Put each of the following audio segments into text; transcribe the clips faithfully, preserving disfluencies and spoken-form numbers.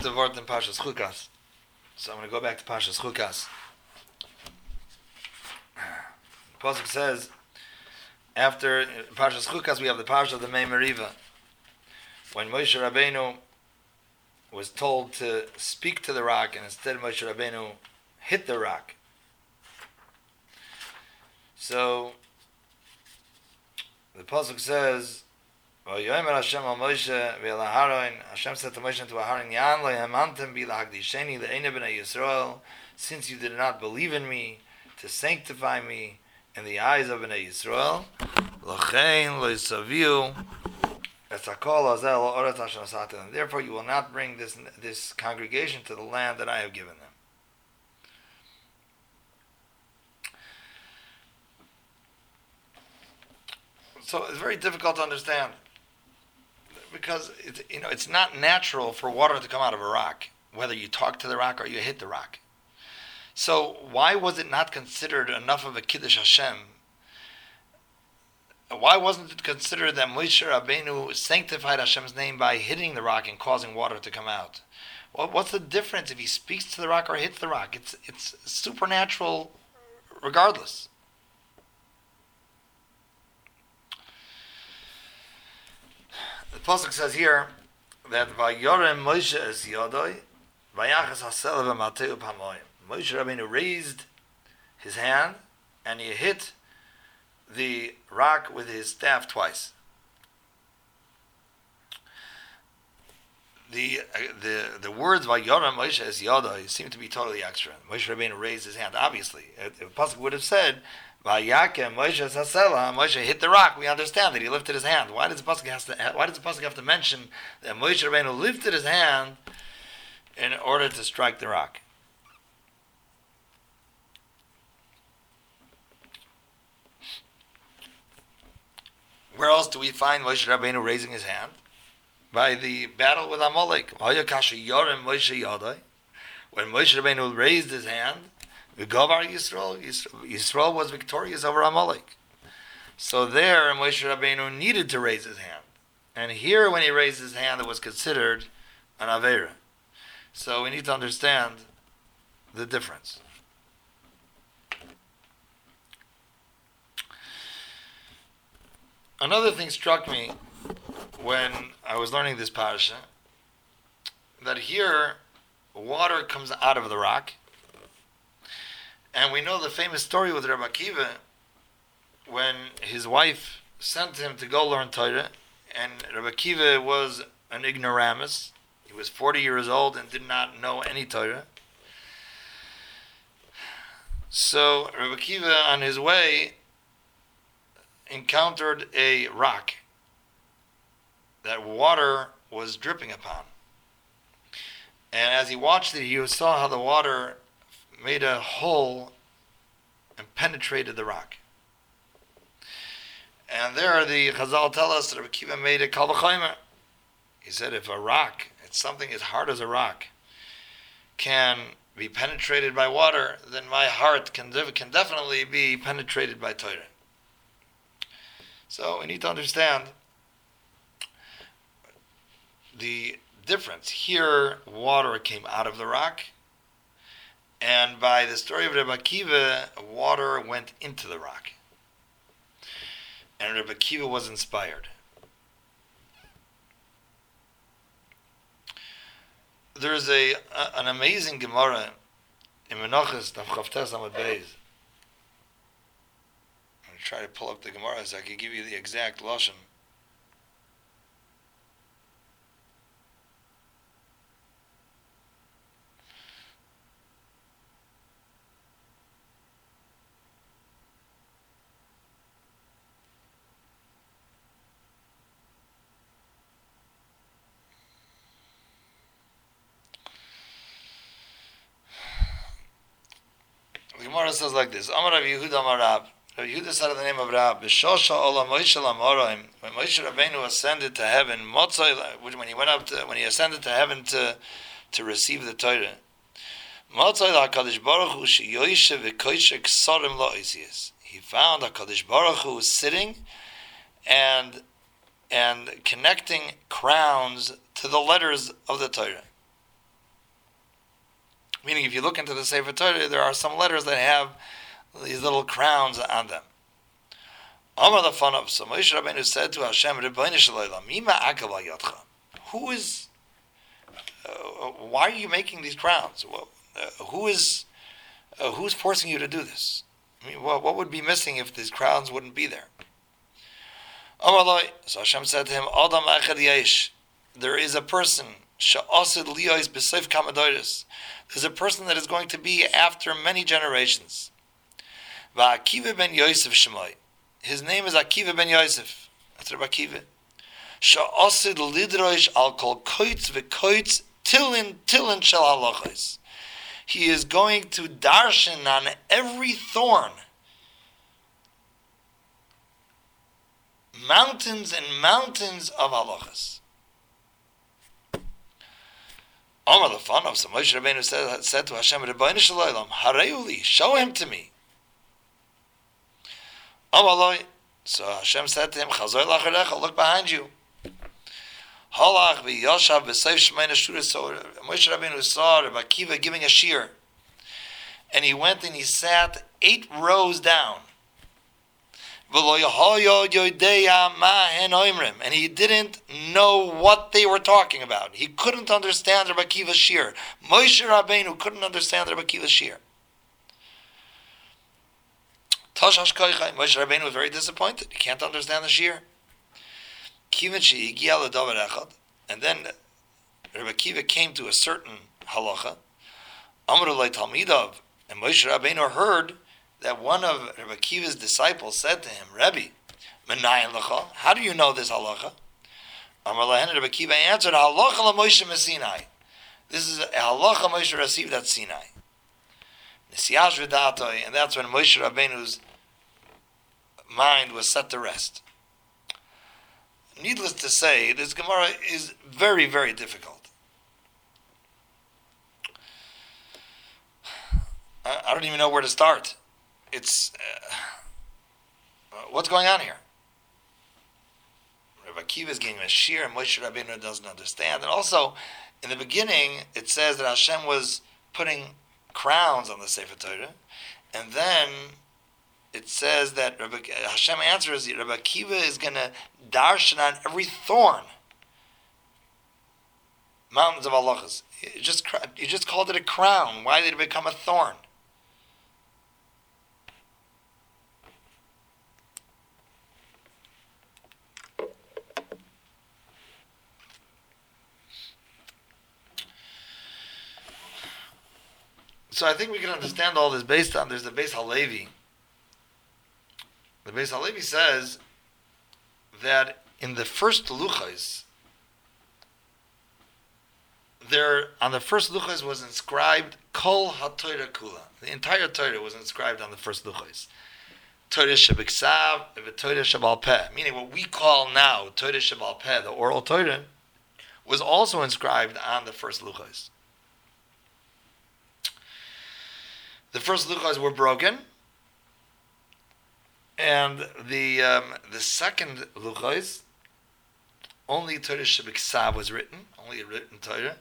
the word in Parshas Chukas. So I'm going to go back to Parshas Chukas. The Pasuk says, after in Parshas Chukas, we have the Parsha of the Mei Meriva. When Moshe Rabbeinu was told to speak to the rock, and instead Moshe Rabbeinu hit the rock. So the Pasuk says, V'yomer Hashem al Moshe ve'el Aharon, Hashem said to Moshe and to Aharon, Yan lo hemantem bi lahakdisheni le'ene b'nei Yisrael, since you did not believe in me, to sanctify me in the eyes of b'nei Yisrael, l'chein lo yisaviu et hakol hazeh la'oretz asher nasati lem. Therefore you will not bring this this congregation to the land that I have given them. So it's very difficult to understand, because it, you know it's not natural for water to come out of a rock, whether you talk to the rock or you hit the rock. So why was it not considered enough of a Kiddush Hashem? Why wasn't it considered that Moshe Rabbeinu sanctified Hashem's name by hitting the rock and causing water to come out? Well, what's the difference if he speaks to the rock or hits the rock? It's it's supernatural regardless. The Pasuk says here that Vayorem Moshe es Yodoi Vayachas Hasel v'Mateu Pamoyim. Moshe Rabbeinu raised his hand and he hit the rock with his staff twice. The uh, the the words Vayorem Moshe es Yodoi seem to be totally extra. Moshe Rabbeinu raised his hand. Obviously, if the Pasuk would have said Vayakem Moshe Sasela, Moshe hit the rock, we understand that he lifted his hand. Why does the pasuk has to? Why does the pasuk have to mention that Moshe Rabbeinu lifted his hand in order to strike the rock? Where else do we find Moshe Rabbeinu raising his hand? By the battle with Amalek. When Moshe Rabbeinu raised his hand, V'gavar Yisrael, Yisrael was victorious over Amalek. So there, Moshe Rabbeinu needed to raise his hand. And here, when he raised his hand, it was considered an Aveira. So we need to understand the difference. Another thing struck me when I was learning this parasha, that here, water comes out of the rock. And we know the famous story with Rabbi Akiva, when his wife sent him to go learn Torah, and Rabbi Akiva was an ignoramus. He was forty years old and did not know any Torah. So Rabbi Akiva, on his way, encountered a rock that water was dripping upon. And as he watched it, he saw how the water made a hole and penetrated the rock. And there the Chazal tell us that Rabbi Akiva made a kal v'chomer. He said if a rock, it's something as hard as a rock, can be penetrated by water, then my heart can, can definitely be penetrated by Torah. So we need to understand the difference. Here, water came out of the rock, and by the story of Rabbi Akiva, water went into the rock. And Rabbi Akiva was inspired. There's a, a an amazing Gemara in Menachos Daf Chavtes Amud Beis. I'm going to try to pull up the Gemara so I can give you the exact lashon. The Gemara says like this: Amar Rav Yehuda Amar Rab. Rav Yehuda said in the name of Rab, B'shosha Olam Moshe Lamoraim. When Moshe Rabbeinu ascended to heaven, Motzai, when he went up to, when he ascended to heaven to to receive the Torah, Motzai HaKadosh Baruch Hu sheYoshe v'Koishe Ksarim Lo Oisius. He found HaKadosh Baruch Hu sitting and and connecting crowns to the letters of the Torah. Meaning, if you look into the Sefer Torah, there are some letters that have these little crowns on them. Amar the fun of so Moshe Rabbeinu said to Hashem, Rebbeinu Shalom, Mima Akav Yotcha. Who is? Uh, why are you making these crowns? Well, uh, who is? Uh, who's forcing you to do this? I mean, well, what would be missing if these crowns wouldn't be there? Amar Loi. So Hashem said to him, Adam Echad Yesh. There is a person. Sha'asid Liyos B'Seif Kamadoris. There's a person that is going to be after many generations. Va'Akiva ben Yosef Shemai. His name is Akiva ben Yosef. That's Rabbi Akiva. Sha'asid lidroish al kol koitz v'koitz tilin tilin shel halachos. He is going to darshan on every thorn. Mountains and mountains of halachos. Omar the fun of so Moshe Rabbeinu said, said to Hashem, Rebbeinu Shalom, Hareuli, show him to me. Omar so Hashem said to him, Chazor lacharecha, look behind you. Halach v'yoshav b'seif shmeina shura. So Moshe Rabbeinu saw Rabbi Akiva giving a shir, and he went and he sat eight rows down. And he didn't know what they were talking about. He couldn't understand Rabbi Akiva's shir. Moshe Rabbeinu couldn't understand Rabbi Akiva's shir. Moshe Rabbeinu was very disappointed. He can't understand the shir. And then Rabbi Akiva came to a certain halacha. And Moshe Rabbeinu heard that one of Rabbi Akiva's disciples said to him, Rebbe, how do you know this halacha? Rabbi Akiva answered, halacha la Moshe Sinai. This is a halacha Moshe received at Sinai. And that's when Moshe Rabbeinu's mind was set to rest. Needless to say, this Gemara is very, very difficult. I, I don't even know where to start. It's uh, what's going on here? Rabbi Akiva is getting a shir, and Moshe Rabbeinu doesn't understand. And also, in the beginning, it says that Hashem was putting crowns on the Sefer Torah, and then it says that Rabbi, Hashem answers, Rabbi Akiva is going to darshan on every thorn. Mountains of halachas. You just, you just called it a crown. Why did it become a thorn? So I think we can understand all this based on, there's the Beis Halevi. The Beis Halevi says that in the first luchos, there, on the first luchos was inscribed Kol HaTorah Kula. The entire Torah was inscribed on the first luchos. Torah Shebiksav, Torah Shebal Peh. Meaning what we call now Torah Shebal Peh, the oral Torah, was also inscribed on the first luchos. The first luchos were broken, and the um, the second luchos, only Torah Shebiksav was written, only a written Torah,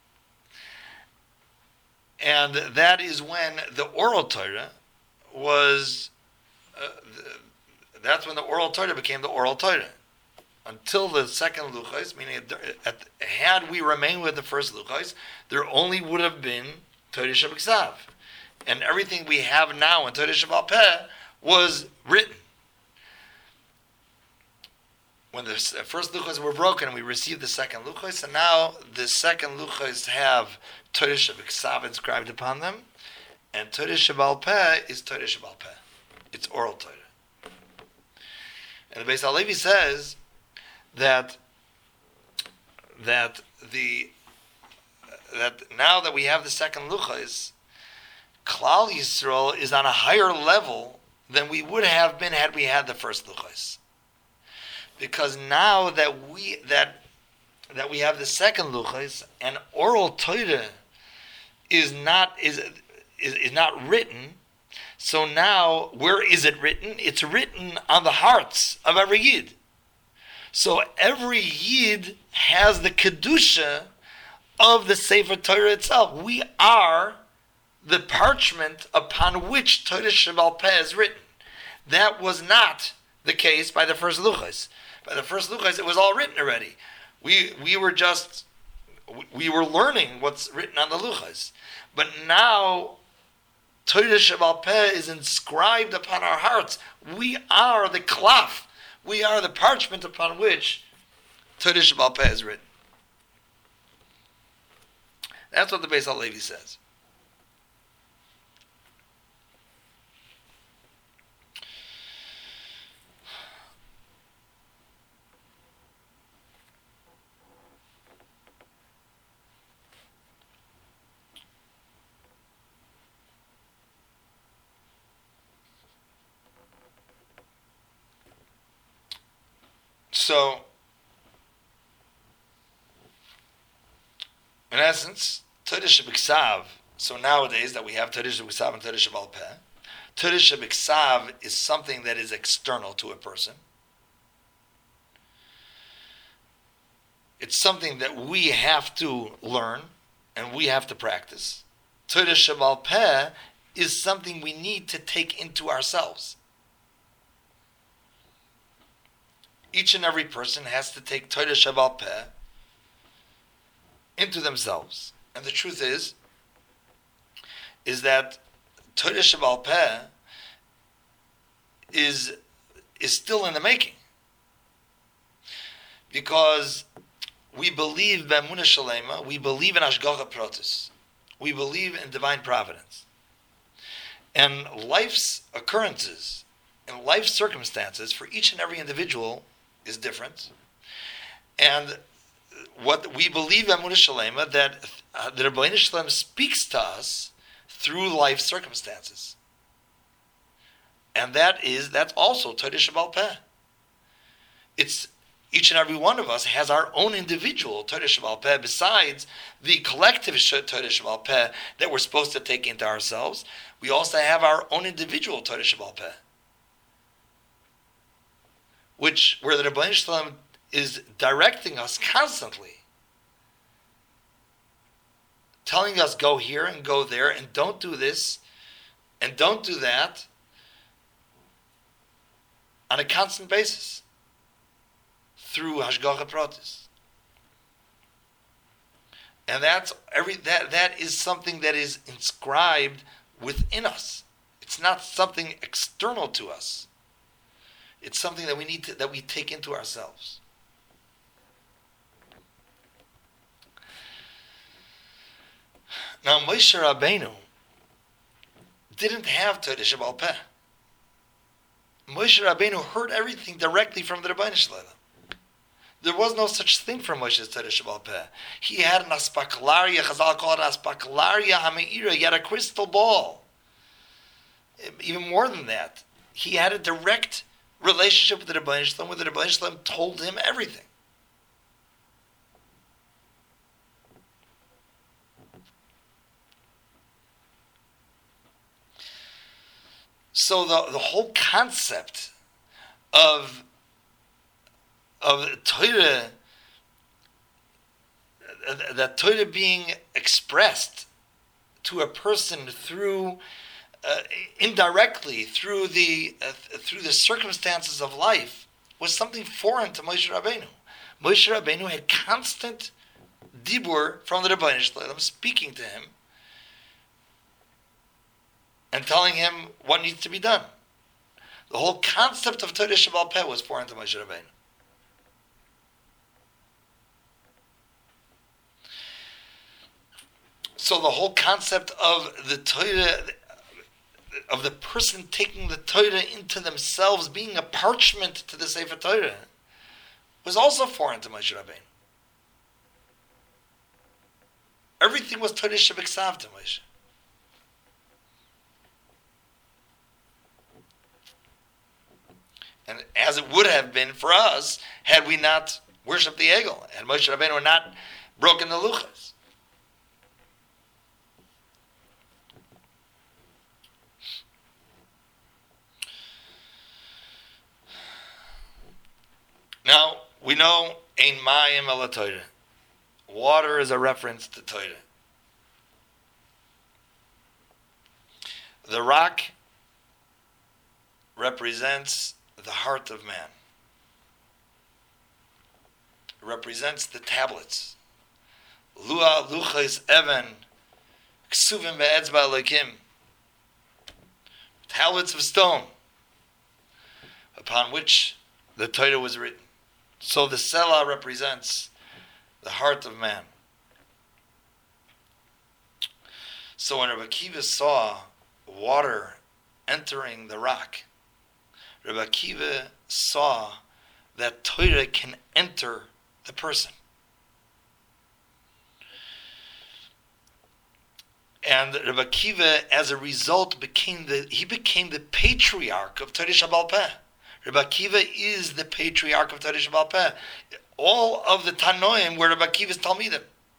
and that is when the oral Torah was. Uh, the, that's when the oral Torah became the oral Torah. Until the second luchos, meaning at, had we remained with the first luchos, there only would have been Torah Shebiksav. And everything we have now in Torah Shebal Peh was written. When the first luchos were broken, we received the second luchos, and now the second luchos have Torah Shebiksav inscribed upon them, and Torah Shebal Peh is Torah Shebal Peh. It's oral Torah. And the Beis Halevi says that that the that now that we have the second luchos, Klal Yisrael is on a higher level than we would have been had we had the first luchos. Because now that we that that we have the second luchos, and oral Torah is not is is, is not written. So now, where is it written? It's written on the hearts of every Yid. So every Yid has the Kedusha of the Sefer Torah itself. We are the parchment upon which Torah Shebal Peh is written. That was not the case by the first Luchos. By the first Luchos, it was all written already. We we were just, we were learning what's written on the Luchos. But now, Torah Shebal Peh is inscribed upon our hearts. We are the klaf. We are the parchment upon which Torah Shebal Peh is written. That's what the Beis HaLevi says. So, in essence, Torah Shebiksav, so nowadays that we have Torah Shebiksav and Torah Shebal Peh, Torah Shebiksav is something that is external to a person. It's something that we have to learn and we have to practice. Torah Shebal Peh is something we need to take into ourselves. Each and every person has to take Torah Shebal Peh into themselves. And the truth is, is that Torah Shebal Peh is, is still in the making. Because we believe B'emunah Shalema, we believe in Hashgacha Protis. We believe in divine providence. And life's occurrences and life circumstances for each and every individual is different. And what we believe in Emunah Shalema, that uh, the Rebbeinu Shalom speaks to us through life circumstances. And that is, that's also Torah Shebal Peh. It's, each and every one of us has our own individual Torah Shebal Peh, besides the collective Torah Shebal Peh that we're supposed to take into ourselves. We also have our own individual Torah Shebal Peh, which, where the Rebbeinu Shalom is directing us constantly, telling us go here and go there and don't do this and don't do that on a constant basis through Hashgacha Protis. And that's every that that is something that is inscribed within us. It's not something external to us. It's something that we need to, that we take into ourselves. Now, Moshe Rabbeinu didn't have Torah Shebal Peh. Moshe Rabbeinu heard everything directly from the Rebbeinu Shalom. There was no such thing for Moshe's Torah Shebal Peh. He had an aspaklaria, Chazal called it aspaklaria hameira. He had a crystal ball. Even more than that, he had a direct relationship with the Rebbeinu Shalom, where the Rebbeinu Shalom told him everything. So the, the whole concept of of Torah, that Torah being expressed to a person through uh, indirectly through the uh, through the circumstances of life, was something foreign to Moshe Rabbeinu. Moshe Rabbeinu had constant dibur from the Rebbeinu Shalom, speaking to him and telling him what needs to be done. The whole concept of Torah Shebal Peh was foreign to Moshe Rabbeinu. So the whole concept of the Torah, of the person taking the Torah into themselves, being a parchment to the Sefer Torah, was also foreign to Moshe Rabbeinu. Everything was Torah Shebiksav to Moshe. And as it would have been for us, had we not worshipped the Egel, had Moshe Rabbeinu not broken the Luchas. Now, we know, Ein Mayim Ela Torah. Water is a reference to Torah. The rock represents the heart of man. It represents the tablets. Lua luchais even ksuvim be'etzba Elokim. Tablets of stone upon which the Torah was written. So the Selah represents the heart of man. So when Rabbi Akiva saw water entering the rock, Rabbi Akiva saw that Torah can enter the person. And Rabbi Akiva, as a result, became the he became the patriarch of Torah Shebaal Peh. Rabbi Akiva is the patriarch of Torah Shebaal Peh. All of the Tanoim were Rabbi Akiva's Talmidim.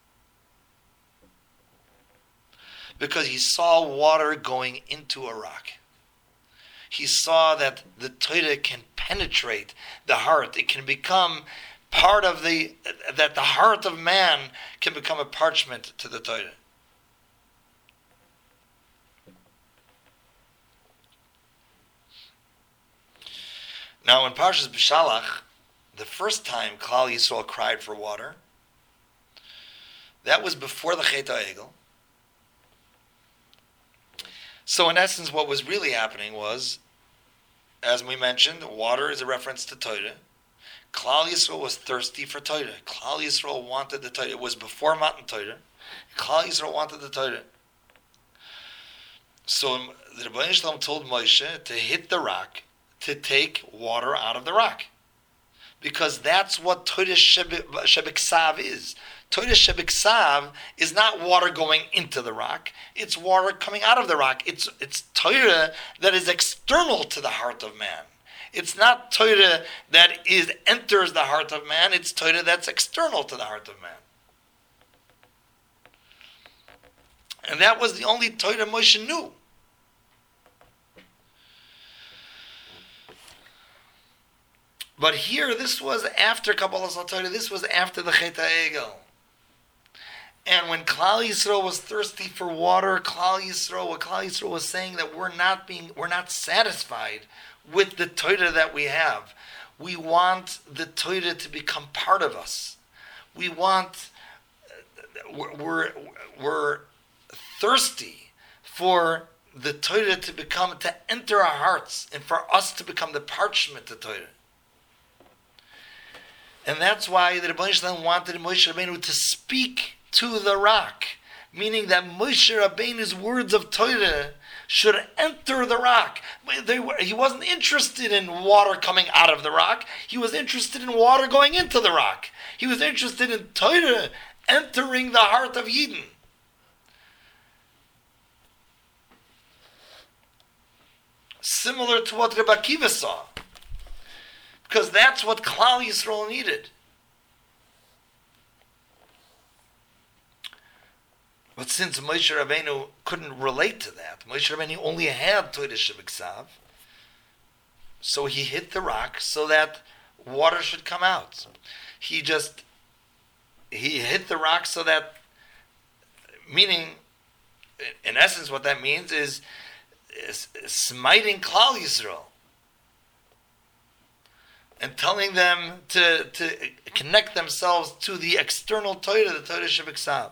Because he saw water going into a rock. He saw that the Torah can penetrate the heart. It can become part of the, that the heart of man can become a parchment to the Torah. Now in Parshas B'Shalach, the first time Klal Yisrael cried for water, that was before the Chet HaEgel. So in essence, what was really happening was, as we mentioned, water is a reference to Torah. Klal Yisrael was thirsty for Torah. Klal Yisrael wanted the Torah. It was before Matan Torah. Klal Yisrael wanted the Torah. So the Rebbeinu Shalom told Moshe to hit the rock to take water out of the rock. Because that's what Torah Shebiksav is. Torah Shebiksav is not water going into the rock. It's water coming out of the rock. It's it's Torah that is external to the heart of man. It's not Torah that is enters the heart of man. It's Torah that's external to the heart of man. And that was the only Torah Moshe knew. But here, this was after Kabbalah Torah. This was after the Chet HaEgel. And when Klal Yisrael was thirsty for water, Klal Yisrael, what Klal Yisrael was saying that we're not being, we're not satisfied with the Torah that we have. We want the Torah to become part of us. We want, we're, we're, we're thirsty for the Torah to become, to enter our hearts, and for us to become the parchment of Torah. And that's why the Rebbeinu Shalom wanted Moshe Rabbeinu to speak to the rock, meaning that Moshe Rabbeinu's words of Torah should enter the rock. They were, he wasn't interested in water coming out of the rock. He was interested in water going into the rock. He was interested in Torah entering the heart of Yidden. Similar to what Rabbi Akiva saw. Because that's what Klal Yisrael needed. But since Moshe Rabbeinu couldn't relate to that, Moshe Rabbeinu only had Torah Shebiksav, so he hit the rock so that water should come out. He just, he hit the rock so that, meaning, in essence what that means is, is smiting Klal Yisrael. And telling them to, to connect themselves to the external Torah, the Torah Shebiksav.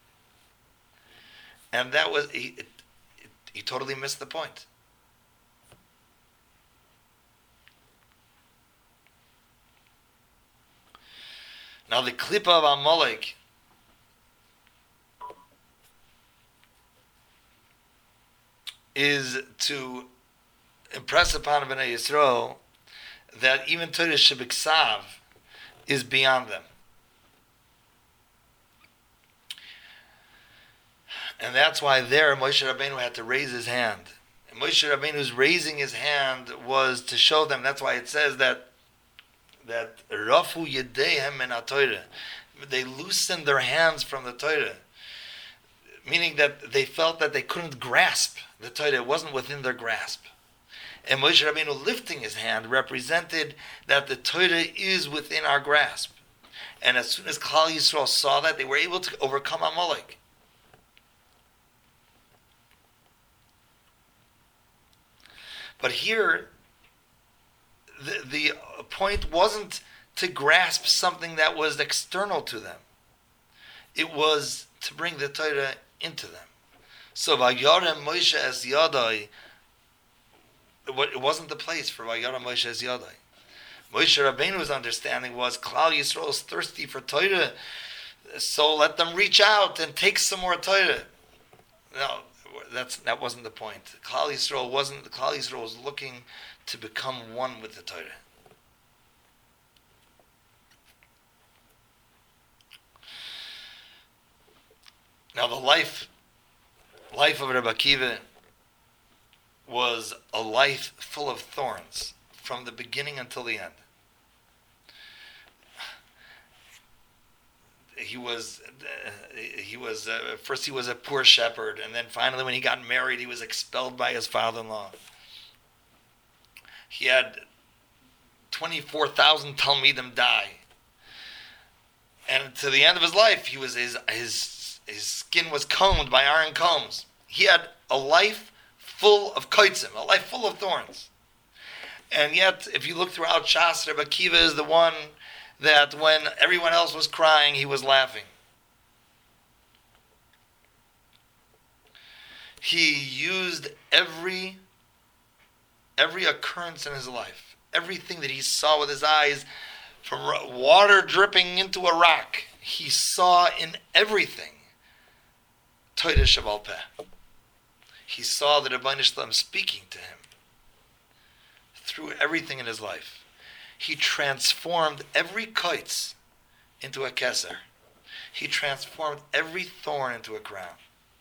And that was, he, it, it, he totally missed the point. Now the Klippa of Amalek is to impress upon Bnei Yisrael that even Torah Shebiksav is beyond them. And that's why there Moshe Rabbeinu had to raise his hand. And Moshe Rabbeinu's raising his hand was to show them, that's why it says that that Rafu Yedeihem min HaTorah. They loosened their hands from the Torah. Meaning that they felt that they couldn't grasp the Torah. It wasn't within their grasp. And Moshe Rabbeinu lifting his hand represented that the Torah is within our grasp. And as soon as Klal Yisrael saw that, they were able to overcome Amalek. But here, the, the point wasn't to grasp something that was external to them. It was to bring the Torah into them. So Vayarem Moshe es Yadai, it wasn't the place for Vayarem Moshe es Yadai. Moshe Rabbeinu's understanding was Klal Yisrael is thirsty for Torah, so let them reach out and take some more Torah. No, that's that wasn't the point. Klal Yisrael wasn't. Klal Yisrael was looking to become one with the Torah. Now the life, life of Rebbe Akiva was a life full of thorns from the beginning until the end. He was, uh, he was uh, first he was a poor shepherd, and then finally when he got married, he was expelled by his father-in-law. He had twenty-four thousand Talmidim die. And to the end of his life, he was his his his skin was combed by iron combs. He had a life full of koitzim, a life full of thorns. And yet, if you look throughout Shas, Rebbe Akiva is the one that when everyone else was crying, he was laughing. He used every every occurrence in his life, everything that he saw with his eyes, from water dripping into a rock, he saw in everything Torah Shebaal Peh. He saw the Rebbeinu Shalom speaking to him through everything in his life. He transformed every koitz into a keser. He transformed every thorn into a crown.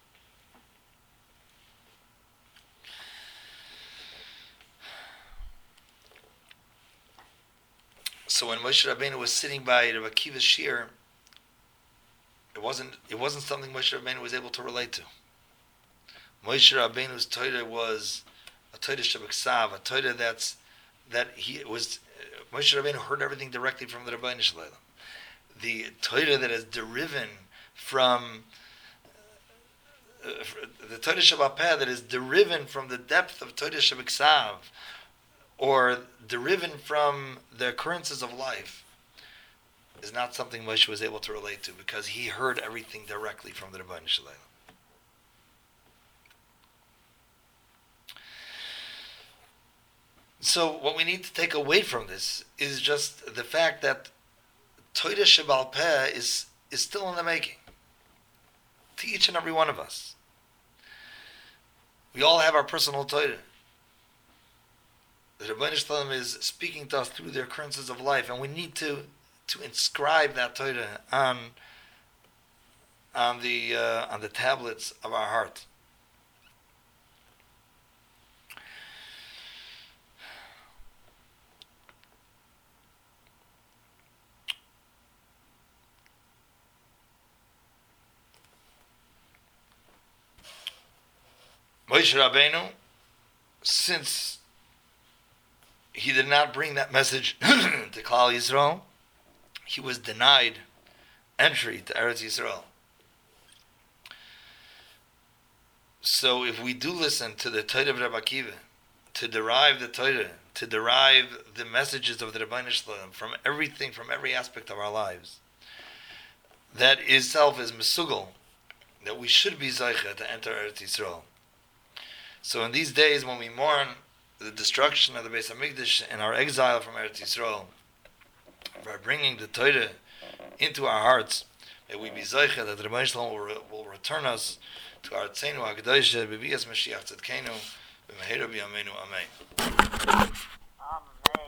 So when Moshe Rabbeinu was sitting by Rebbe Akiva's shir, it wasn't it wasn't something Moshe Rabbeinu was able to relate to. Moshe Rabbeinu's Torah was a Torah shebeksav, a Torah that's that he was. Moshe Rabbeinu heard everything directly from the Rebbeinu Shalom. The Torah that is deriven from uh, the Torah Shebaal Peh that is deriven from the depth of Torah shebeksav, or deriven from the occurrences of life, is not something Moshe was able to relate to because he heard everything directly from the Rebbeinu Shalom. So what we need to take away from this is just the fact that Torah Shebaal Peh is, is still in the making. To each and every one of us. We all have our personal Torah. The Rebbeinu Shalom is speaking to us through the occurrences of life, and we need to, to inscribe that Torah on, on, the, uh, on the tablets of our heart. Moshe Rabbeinu, since he did not bring that message to Klal Yisrael, he was denied entry to Eretz Yisrael. So if we do listen to the Torah of Rebbe Akiva, to derive the Torah, to derive the messages of the Rebbeinu Shalom from everything, from every aspect of our lives, that itself is mesugal, that we should be zeicha to enter Eretz Yisrael. So in these days when we mourn the destruction of the Beis HaMikdash and our exile from Eretz Yisrael, by bringing the Torah into our hearts, may we be zeicha that the Rebbeinu Shalom will, re- will return us to our Tzenu HaKadosh, B'bias Mashiach Tzedkenu, B'meheira B'yameinu, Amen.